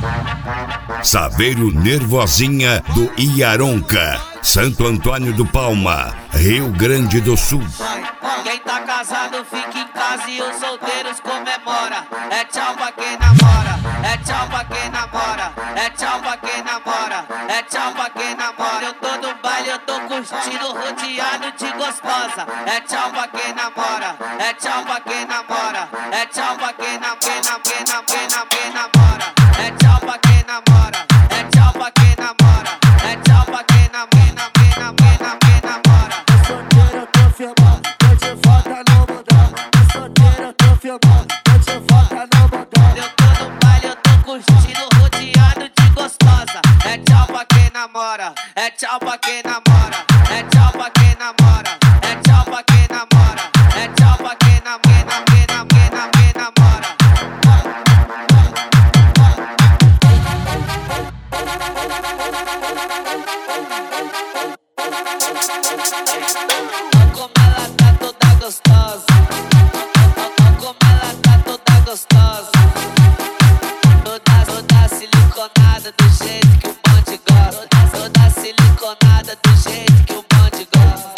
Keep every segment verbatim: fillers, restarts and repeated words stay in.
Saveiro Nervosinha do Iaronca, Santo Antônio do Palma, Rio Grande do Sul. Quem tá casado fica em casa e os solteiros comemora. É tchau pra quem namora, é tchau pra quem namora, é tchau pra quem namora, é tchau pra quem namora. Eu tô no baile, eu tô curtindo, rodeado de gostosa. É tchau pra quem namora, é tchau pra quem namora, é tchau pra quem namora, quem namora, quem namora, quem namora. É tchau pra quem namora, é tchau pra quem namora, é tchau pra quem namora, quem namora, quem namora. Solteiro eu tô filmando, tô de volta no mundão. Solteiro eu tô filmando, tô de volta no mundão. Eu tô no baile, eu tô curtindo, rodeado de gostosa. É tchau pra quem namora, é tchau pra quem namora, é tchau pra quem namora, é tchau pra quem namora, é tchau pra quem namora, quem namora, quem namora, quem namora. Como ela tá toda gostosa, como ela tá toda gostosa, toda, toda siliconada do jeito que o bonde gosta, toda siliconada do jeito que o bonde gosta.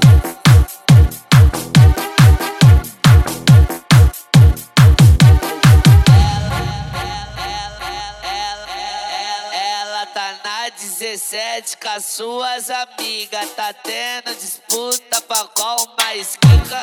Ela tá na dezessete com as suas amigas, tá tendo disputa pra qual mais quica.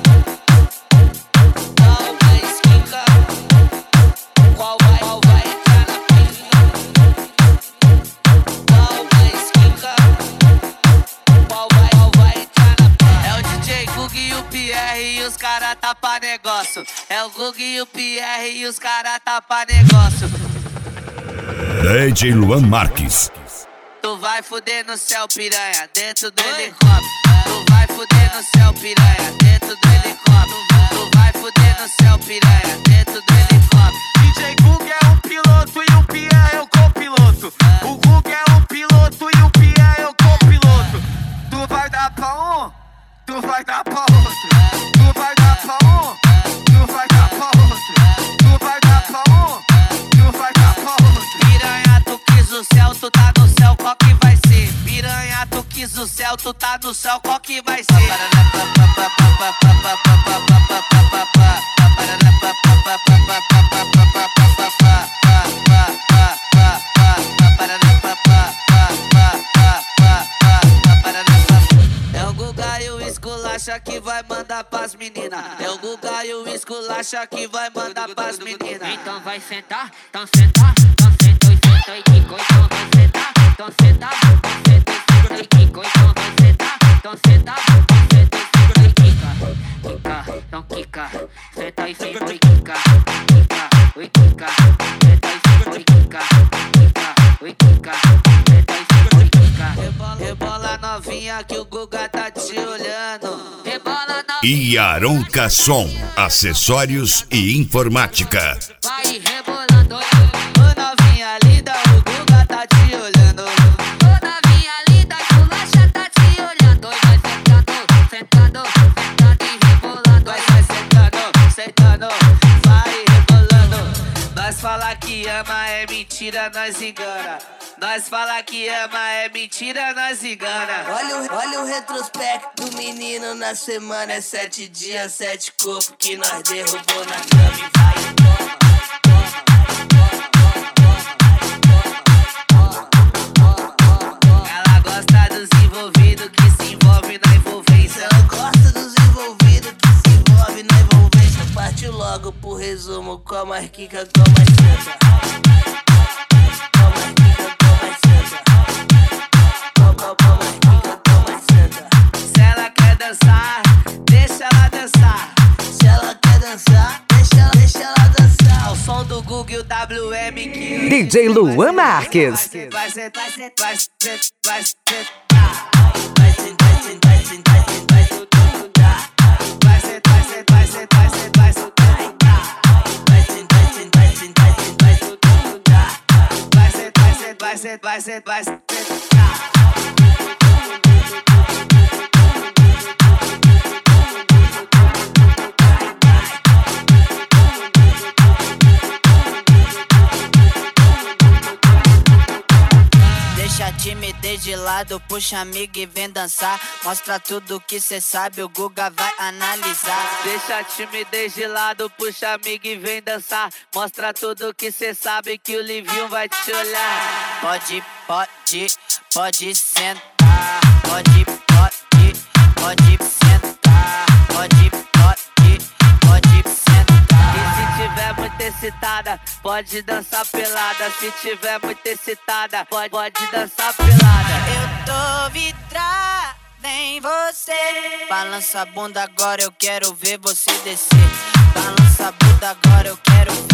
Qual mais quica? Qual vai, qual vai entrar na pica? Qual mais quica? Qual vai, qual vai entrar na pica? É o D J Gug e o Pierre e os cara tá pra negócio. É o Gug e o Pierre e os cara tá pra negócio. D J Luan Marques. Tu vai fuder no céu, piranha, dentro do helicóptero. Tu vai fuder no céu, piranha, dentro do helicóptero. Tu vai fuder no céu, piranha, dentro do helicóptero. D J Gug é o piloto e o Pia é o copiloto. O Gug é o piloto e o Pia é o copiloto. Tu vai dar pra um, tu vai dar pra outro. Tu vai dar pra um, tu vai dar pra outro. Tu vai dar pra um, tu vai dar pra outro. Piranha, tu quis o céu, tu tá no céu, qual que vai ser? Piranha, tu quis o céu, tu tá no céu, qual que vai ser? É o Guga e o esculacha que vai mandar pras meninas. É o Guga e o esculacha que vai mandar pras meninas. Então vai sentar, então sentar, então sentou e sentou e quicou. Então vai sentar, então sentar, então sentou e sentou e quicou. Então vai sentar, então sentar, então sentou e sentou e quica. Quica, então quica, senta e sentou e quica. Quica, oi quica, senta e sentou e quica. Quica, oi quica, senta e sentou e quica. Rebola novinha que o Guga tá te olhando. Rebola na Iaronca Som, acessórios e informática. vai rebolando. Ô novinha linda, o Guga tá te olhando. Toda minha linda esculacha tá te olhando. E vai sentando, sentando, sentando e rebolando. Vai, vai sentando, sentando, vai rebolando. Nós fala que ama é mentira, nós engana. Nós fala que ama é mentira, nós engana. Olha o, olha o retrospecto do menino na semana. É sete dias, sete corpos que nós derrubou na cama e vai e toma, toma, toma. Ela gosta dos envolvidos que se envolve na envolvência. Ela gosta dos envolvidos que se envolve na envolvência. Partiu logo pro resumo com a marquica, com a mais senta. Com a marquica, com a mais senta. Com a marquica, com a mais senta. Se ela quer dançar, deixa ela dançar. Se ela quer dançar, deixa ela, deixa ela dançar. Ao som do Google o W M que D J Luan Marques. vai sentar, vai sentar, vai sentar, vai sentar. Vai sentar, vai sentar, vai sentar, vai sentar, vai sentar. Vai sentar, vai sentar, vai sentar, vai sentar, vai sentar. Vai sentar, vai sentar, vai sentar, vai sentar, vai sentar. Vai sentar, vai sentar, vai sentar, vai sentar, vai sentar. timidez de lado, puxa amiga e vem dançar. Mostra tudo que cê sabe, o Guga vai analisar. Deixa a timidez de lado, puxa amiga e vem dançar. Mostra tudo que cê sabe que o Livinho vai te olhar. Pode, pode, pode sentar. Pode, pode, pode sentar. Pode, pode, pode sentar. E se tiver muito excitada, pode dançar pelada. Se tiver muito excitada, pode, pode dançar pelada. Eu tô vidrada em você. Balança a bunda agora, eu quero ver você descer. Balança a bunda agora, eu quero ver